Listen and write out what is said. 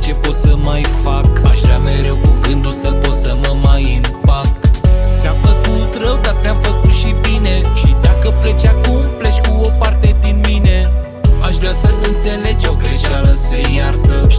ce pot să mai fac. Aș vrea mereu cu gândul să pot să mă mai împac. Ți-am făcut rău, dar ți-am făcut și bine. Și dacă pleci acum, pleci cu o parte din mine. Aș vrea să înțelegi, o greșeală se iartă.